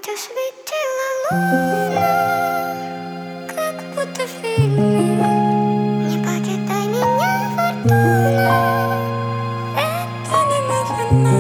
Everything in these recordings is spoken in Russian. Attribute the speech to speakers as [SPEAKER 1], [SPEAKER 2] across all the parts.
[SPEAKER 1] будто светила луна, как будто в фильме. Не покидай меня, фортуна, это не навсегда.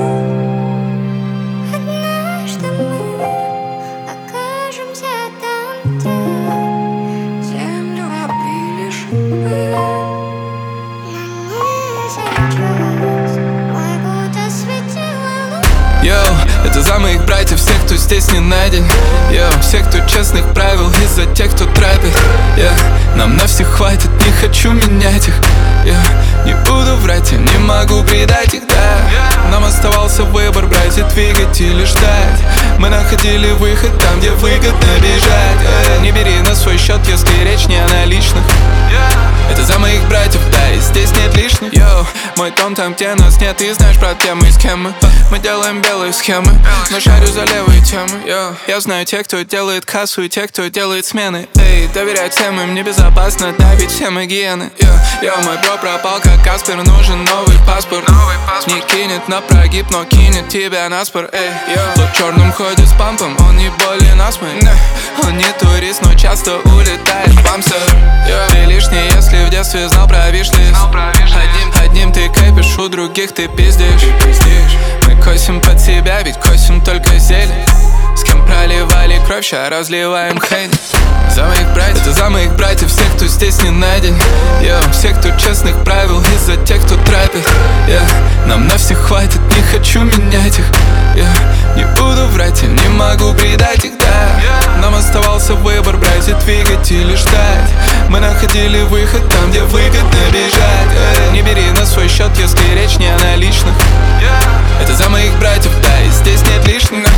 [SPEAKER 1] Однажды мы окажемся там, где землю обрили шипы. Но не сейчас, ой, будто светила луна.
[SPEAKER 2] Йоу, это за моих братьев, всех, кто здесь не найден. Йоу, всех, кто честных правил, и за тех, кто трэпит. Нам на всех хватит, не хочу менять их. Не буду врать, я не могу предать их, да. Нам оставался выбор, брать и двигать или ждать. Мы находили выход там, где выгодно бежать. Не бери на свой счет, если речь не о наличных. Это за моих братьев, да, и здесь нет лишних. Йоу, мой дом там, где нас нет, ты знаешь про темы и схемы. Мы делаем белые схемы, но шарю за левые темы. Йоу, я знаю тех, кто делает кассу, и тех, кто делает смены. Эй, доверять всем им небезопасно, да, ведь все мы гиены. Йоу, мой бро пропал, как Каспер, нужен новый паспорт. Не кинет на прогиб, но кинет тебя на спор. Эй, йоу, в черном ходит с пампом, он не более насмый. Он не турист, но часто улетает в бамсер. Ты лишний, если в детстве знал про виш-лист. Одним ты кайпишь, у других ты пиздишь. Мы косим под себя, ведь косим только зелень. С кем проливали кровь, ща разливаем хейн. За моих братьев, это за моих братьев, всех, кто здесь не найден. Всех, кто честных правил, и за тех, кто трэпит. Нам на всех хватит, не хочу менять их. Не буду врать, я не могу предать их, да. Нам оставался выбор, брать и двигать или ждать. Мы находили выход там, где выгодно бежать. Не бери на свой счет, если речь не о наличных. Это за моих братьев, да, и здесь нет лишних.